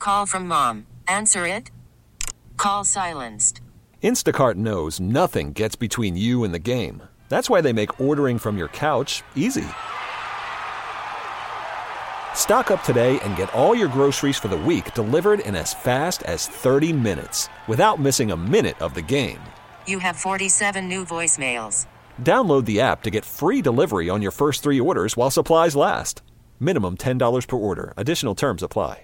Call from mom. Answer it. Call silenced. Instacart knows nothing gets between you and the game. That's why they make ordering from your couch easy. Stock up today and get all your groceries for the week delivered in as fast as 30 minutes without missing a minute of the game. You have 47 new voicemails. Download the app to get free delivery on your first 3 orders while supplies last. Minimum $10 per order. Additional terms apply.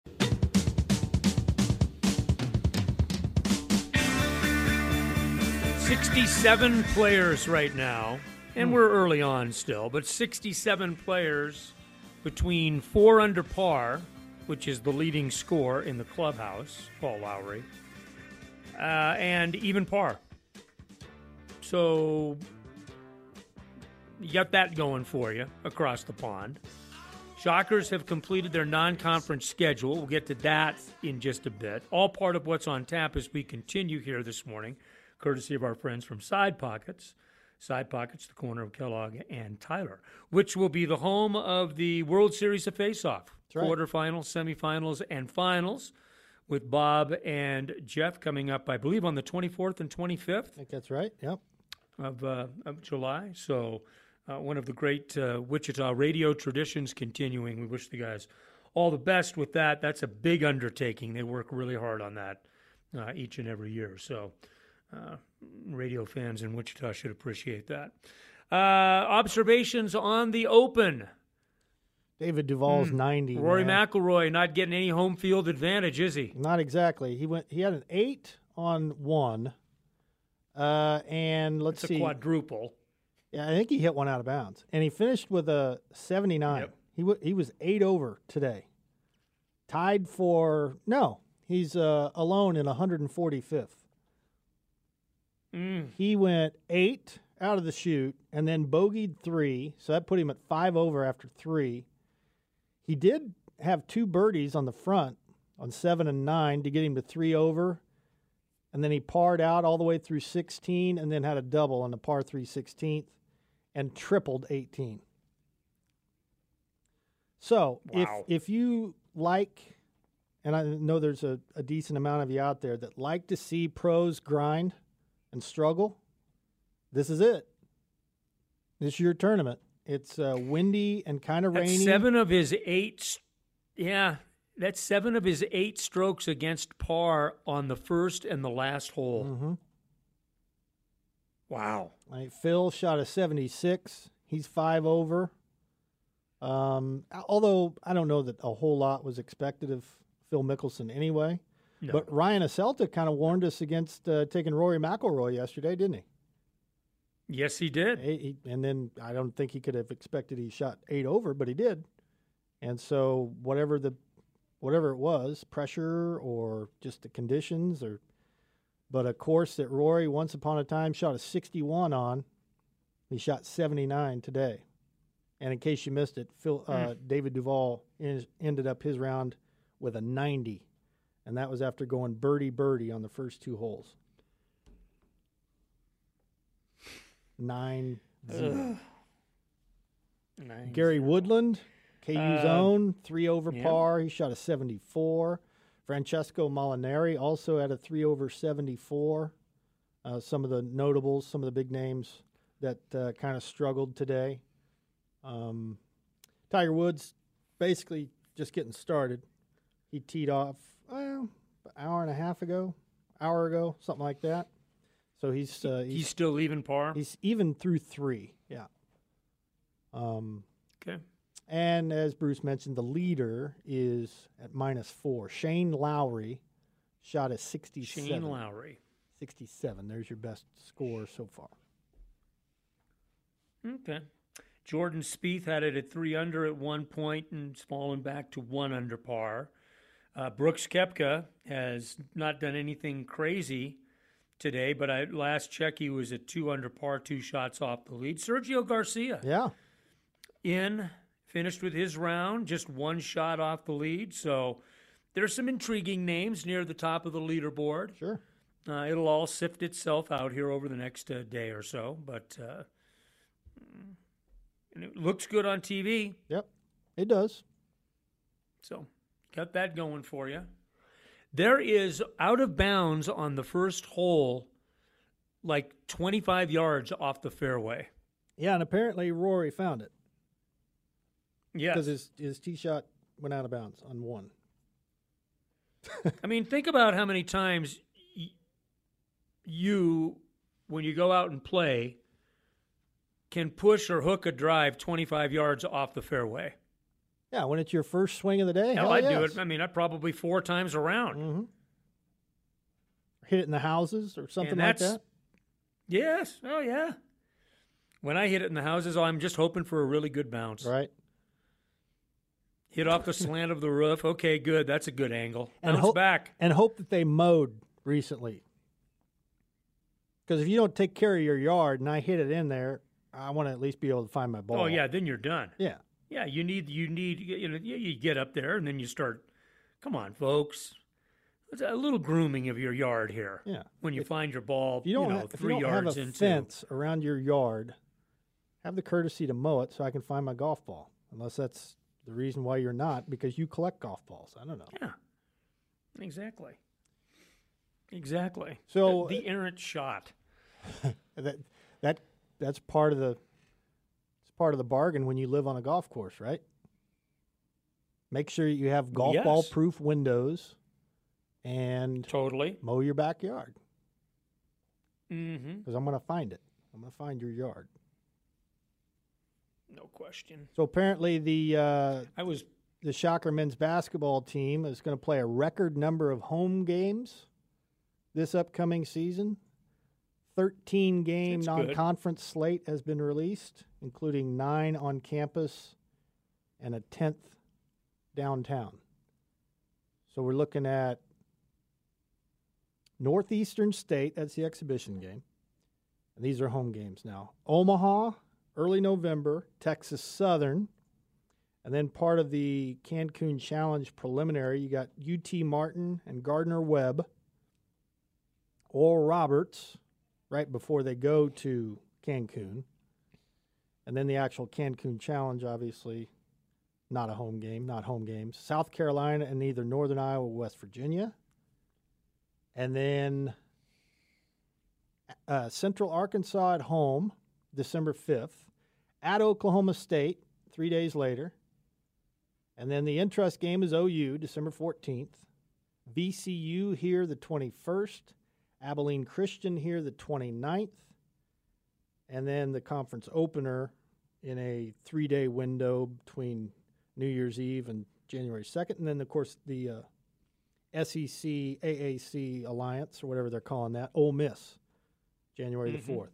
"67 players right now, and we're early on still, but 67 players between 4 under par, which is the leading score in the clubhouse, Paul Lowry, and even par. So you got that going for you across the pond. Shockers have completed their non-conference schedule. We'll get to that in just a bit. All part of what's on tap as we continue here this morning, courtesy of our friends from Side Pockets. Side Pockets, the corner of Kellogg and Tyler, which will be the home of the World Series of Face-Off. Right. Quarterfinals, semifinals, and finals, with Bob and Jeff coming up, I believe, on the 24th and 25th. I think that's right, yep. Of July. So one of the great Wichita radio traditions continuing. We wish the guys all the best with that. That's a big undertaking. They work really hard on that each and every year. So radio fans in Wichita should appreciate that. Observations on the Open. David Duval's 90. Rory man. McIlroy not getting any home field advantage, is he? Not exactly. He had an 8 on 1. And let's see. It's a quadruple. Yeah, I think he hit one out of bounds. And he finished with a 79. Yep. He was 8 over today. Tied for, no, he's alone in 145th. He went 8 out of the chute and then bogeyed 3, so that put him at 5 over after 3. He did have 2 birdies on the front on 7 and 9 to get him to 3 over, and then he parred out all the way through 16 and then had a double on the par 3 16th and tripled 18. So wow. if you like, and I know there's a decent amount of you out there that like to see pros grind and struggle, this is it. This is your tournament. It's windy and kind of rainy. That's 7 of his 8. Yeah, that's 7 of his 8 strokes against par on the first and the last hole. Mm-hmm. Wow. Phil shot a 76. He's 5 over. Although I don't know that a whole lot was expected of Phil Mickelson anyway. No. But Ryan Aselta kind of warned us against taking Rory McIlroy yesterday, didn't he? Yes, he did. And then I don't think he could have expected he shot 8 over, but he did. And so whatever it was, pressure or just the conditions, but a course that Rory once upon a time shot a 61 on, he shot 79 today. And in case you missed it, David Duval ended up his round with a 90. And that was after going birdie on the first 2 holes. 9-0. Gary Woodland, KU's own, 3 over par. He shot a 74. Francesco Molinari also had a 3 over 74. Some of the notables, some of the big names that kind of struggled today. Tiger Woods basically just getting started. He teed off an hour ago, something like that. So he's still even par? He's even through 3, yeah. Okay. And as Bruce mentioned, the leader is at -4. Shane Lowry shot a 67. Shane Lowry. 67. There's your best score so far. Okay. Jordan Spieth had it at 3 under at one point and it's fallen back to 1 under par. Brooks Koepka has not done anything crazy today, but last check he was at 2 under par, 2 shots off the lead. Sergio Garcia. Yeah. Finished with his round, just 1 shot off the lead. So there's some intriguing names near the top of the leaderboard. Sure. It'll all sift itself out here over the next day or so, but and it looks good on TV. Yep, it does. So Got that going for you. There is out of bounds on the first hole, like 25 yards off the fairway. Yeah, and apparently Rory found it. Yes. Because his tee shot went out of bounds on one. I mean, think about how many times you, when you go out and play, can push or hook a drive 25 yards off the fairway. Yeah, when it's your first swing of the day. Hell, hell I'd yes. do it. I mean, I'd probably 4 times around. Mm-hmm. Hit it in the houses or something And like that's- that. Yes. Oh, yeah. When I hit it in the houses, I'm just hoping for a really good bounce. Right. Hit off the slant of the roof. Okay, good. That's a good angle. And Bounce back. And hope that they mowed recently. Because if you don't take care of your yard and I hit it in there, I want to at least be able to find my ball. Oh, yeah, then you're done. Yeah. Yeah, you need, you get up there and then you start, come on, folks. It's a little grooming of your yard here. Yeah. When you find your ball, If you don't, if 3 you don't yards have a into. fence around your yard, have the courtesy to mow it so I can find my golf ball. Unless that's the reason why you're not, because you collect golf balls. I don't know. Yeah, exactly. Exactly. So the errant shot. That's part of the bargain when you live on a golf course, right? Make sure you have golf Yes. ball proof windows and Totally. mow your backyard. Mm-hmm. Because I'm going to find it. I'm going to find your yard. No question. So apparently the I was Shocker men's basketball team is going to play a record number of home games this upcoming season. 13-game That's good. non-conference slate has been released, including 9 on campus and a 10th downtown. So we're looking at Northeastern State, that's the exhibition game. And these are home games now. Omaha, early November, Texas Southern, and then part of the Cancun Challenge preliminary, you got UT Martin and Gardner-Webb, Oral Roberts, right before they go to Cancun. And then the actual Cancun Challenge, obviously, not a home game, not home games. South Carolina and either Northern Iowa or West Virginia. And then Central Arkansas at home, December 5th. At Oklahoma State, 3 days later. And then the interest game is OU, December 14th. VCU here the 21st. Abilene Christian here the 29th. And then the conference opener in a 3-day window between New Year's Eve and January 2nd. And then, of course, the SEC AAC Alliance, or whatever they're calling that, Ole Miss, January the 4th.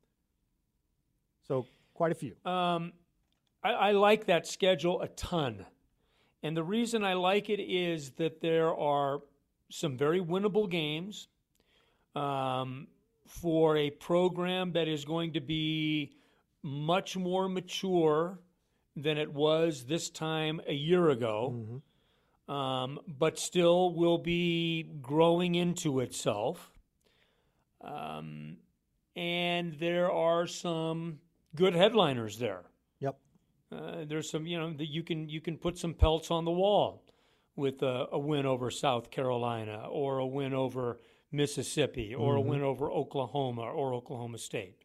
So quite a few. I like that schedule a ton. And the reason I like it is that there are some very winnable games for a program that is going to be much more mature than it was this time a year ago, but still will be growing into itself. And there are some good headliners there. Yep. There's some, that you can put some pelts on the wall with a win over South Carolina or a win over Mississippi or a win over Oklahoma or Oklahoma State.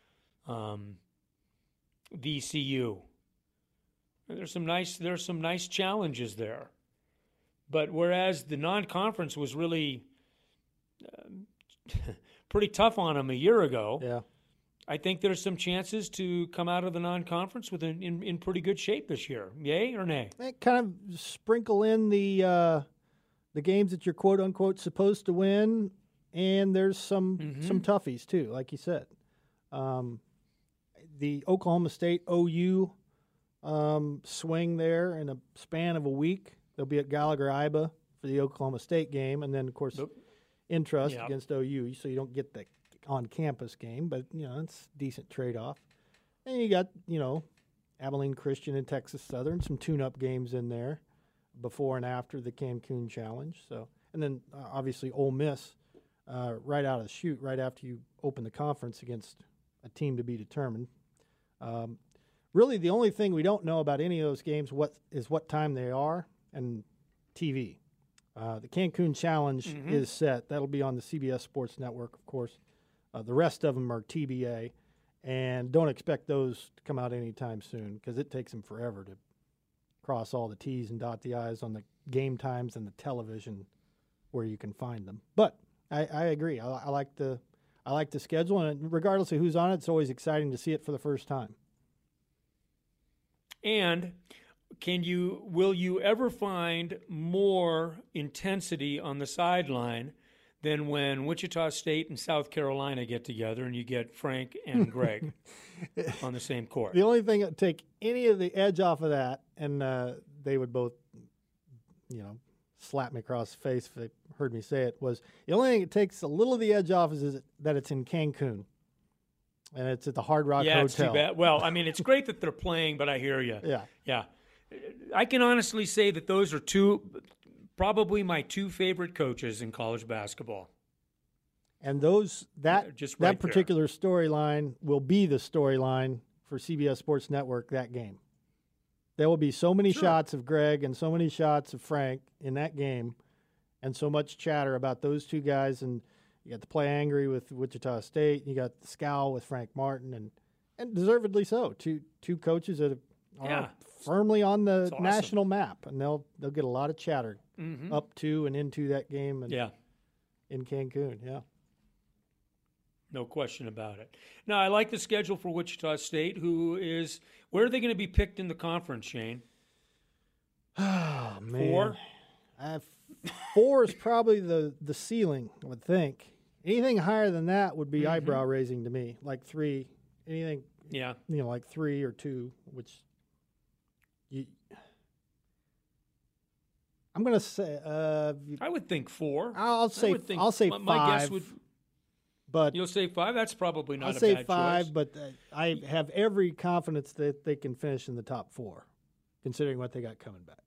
VCU. There's some nice challenges there. But whereas the non-conference was really pretty tough on them a year ago, Yeah. I think there's some chances to come out of the non-conference in pretty good shape this year. Yay or nay? Kind of sprinkle in the games that you're quote unquote supposed to win, and there's some toughies too, like you said. The Oklahoma State OU swing there in a span of a week. They'll be at Gallagher-Iba for the Oklahoma State game, and then of course Intrust against OU, so you don't get the on-campus game, but it's a decent trade-off. And you got Abilene Christian and Texas Southern, some tune-up games in there before and after the Cancun Challenge. So, and then obviously Ole Miss right out of the chute, right after you open the conference against a team to be determined. Really, the only thing we don't know about any of those games what time they are, and TV. The Cancun Challenge is set. That'll be on the CBS Sports Network, of course. The rest of them are TBA, and don't expect those to come out anytime soon because it takes them forever to cross all the T's and dot the I's on the game times and the television where you can find them. But I agree. I like the schedule, and regardless of who's on it, it's always exciting to see it for the first time. And will you ever find more intensity on the sideline than when Wichita State and South Carolina get together and you get Frank and Greg on the same court? The only thing that would take any of the edge off of that, and they would both, slap me across the face if they heard me say it, was the only thing that takes a little of the edge off is that it's in Cancun. And it's at the Hard Rock Hotel. It's too bad. Well, I mean, it's great that they're playing, but I hear you. Yeah. I can honestly say that those are probably my two favorite coaches in college basketball. And that particular storyline will be the storyline for CBS Sports Network that game. There will be so many shots of Greg and so many shots of Frank in that game, and so much chatter about those two guys. And you got the play angry with Wichita State. You got the scowl with Frank Martin, and deservedly so. Two coaches that are firmly on the national map, and they'll get a lot of chatter up to and into that game. And in Cancun, no question about it. Now, I like the schedule for Wichita State. Where are they going to be picked in the conference, Shane? Oh, man. 4? 4 is probably the ceiling, I would think. Anything higher than that would be eyebrow raising to me. Like 3, anything, like 3 or 2, which I'm going to say. I would think 4. I'll say 5. My guess would. But you'll say 5. That's probably not. I'll say 5, but I have every confidence that they can finish in the top 4, considering what they got coming back.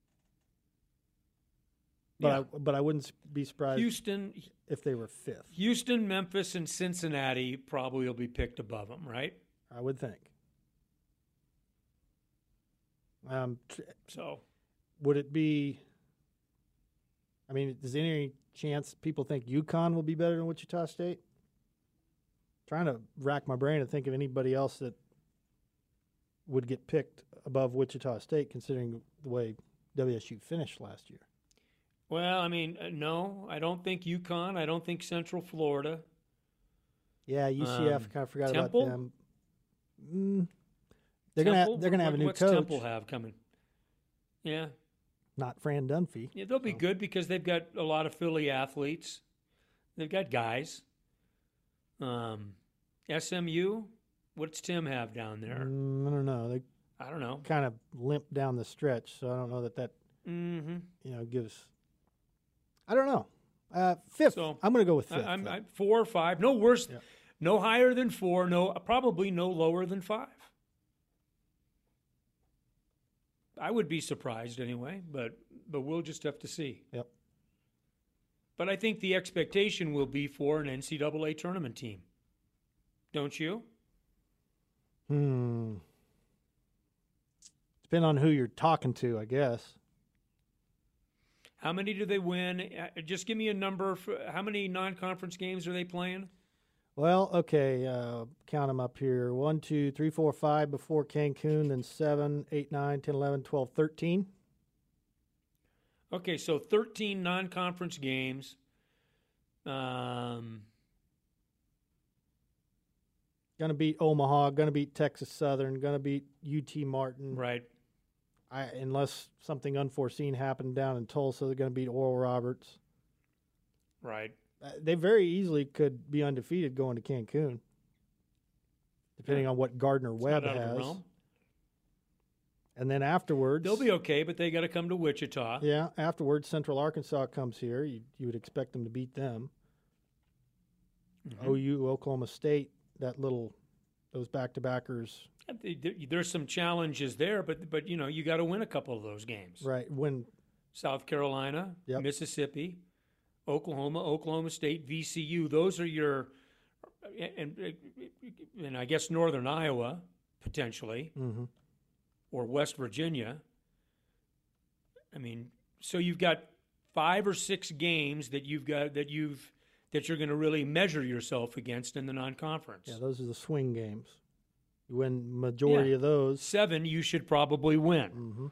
But I wouldn't be surprised Houston, if they were 5th. Houston, Memphis, and Cincinnati probably will be picked above them, right? I would think. So, would it be? I mean, is there any chance people think UConn will be better than Wichita State? Trying to rack my brain to think of anybody else that would get picked above Wichita State, considering the way WSU finished last year. Well, I mean, no, I don't think UConn. I don't think Central Florida. Yeah, UCF. Kind of forgot Temple? about them. They're gonna have a new what's coach. Temple have coming? Yeah, not Fran Dunphy. Yeah, they'll be good because they've got a lot of Philly athletes. They've got guys. SMU, what's Tim have down there? I don't know. I don't know. Kind of limp down the stretch, so I don't know that gives. I don't know. 5th. So I'm going to go with 5th. I'm 4 or 5. No worse. Yeah. No higher than 4. No, probably no lower than 5. I would be surprised anyway, but we'll just have to see. Yep. But I think the expectation will be for an NCAA tournament team. Don't you? Depending on who you're talking to, I guess. How many do they win? Just give me a number. How many non-conference games are they playing? Well, okay, count them up here. 1, 2, 3, 4, 5 before Cancun, then 7, 8, 9, 10, 11, 12, 13. Okay, so 13 non-conference games. Going to beat Omaha, going to beat Texas Southern, going to beat UT Martin. Right. Unless something unforeseen happened down in Tulsa, they're going to beat Oral Roberts. Right. They very easily could be undefeated going to Cancun, depending on what Gardner Webb has. And then afterwards, they'll be okay, but they got to come to Wichita. Yeah, afterwards, Central Arkansas comes here. You would expect them to beat them. OU, Oklahoma State, those back-to-backers. There's some challenges there, but you got to win a couple of those games. Right. When South Carolina, Mississippi, Oklahoma State, VCU. Those are your, and I guess Northern Iowa potentially, or West Virginia. I mean, So you've got 5 or 6 games that you're going to really measure yourself against in the non-conference. Yeah, those are the swing games. You win majority of those. 7 you should probably win. Mm-hmm.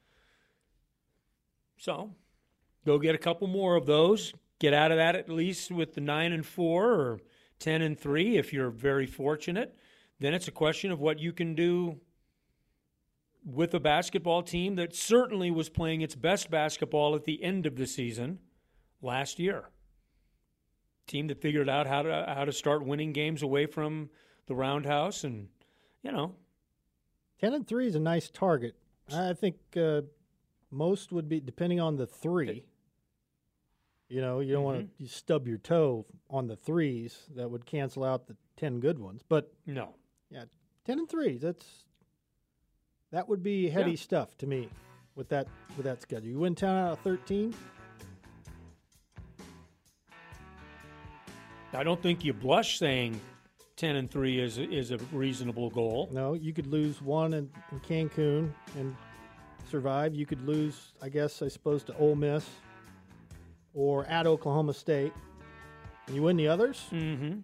So go get a couple more of those. Get out of that at least with the 9-4 or 10-3 if you're very fortunate. Then it's a question of what you can do with a basketball team that certainly was playing its best basketball at the end of the season last year. Team that figured out how to start winning games away from the roundhouse, and 10-3 is a nice target. I think most would be, depending on the 3. You don't want to stub your toe on the 3s. That would cancel out the 10 good ones. But no, 10-3. That would be heady stuff to me with that schedule. You win 10 out of 13. I don't think you blush saying 10-3 is a reasonable goal. No, you could lose one in Cancun and survive. You could lose, I suppose, to Ole Miss or at Oklahoma State. And you win the others? Mm-hmm.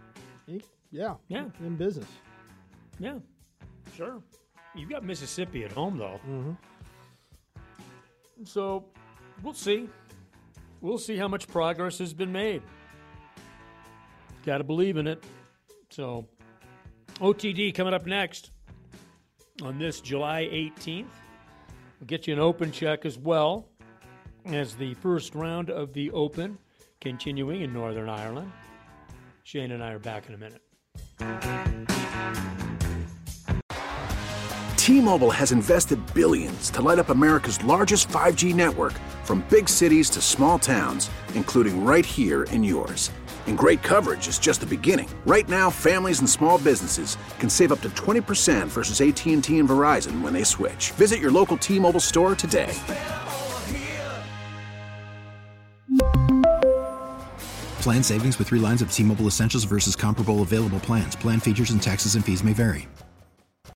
In business. Yeah, sure. You've got Mississippi at home, though. Mm-hmm. So we'll see. We'll see how much progress has been made. Got to believe in it. So OTD coming up next on this July 18th. We'll get you an open check as well as the first round of the Open continuing in Northern Ireland. Shane and I are back in a minute. T-Mobile has invested billions to light up America's largest 5G network, from big cities to small towns, including right here in yours. And great coverage is just the beginning. Right now, families and small businesses can save up to 20% versus AT&T and Verizon when they switch. Visit your local T-Mobile store today. Plan savings with 3 lines of T-Mobile Essentials versus comparable available plans. Plan features and taxes and fees may vary.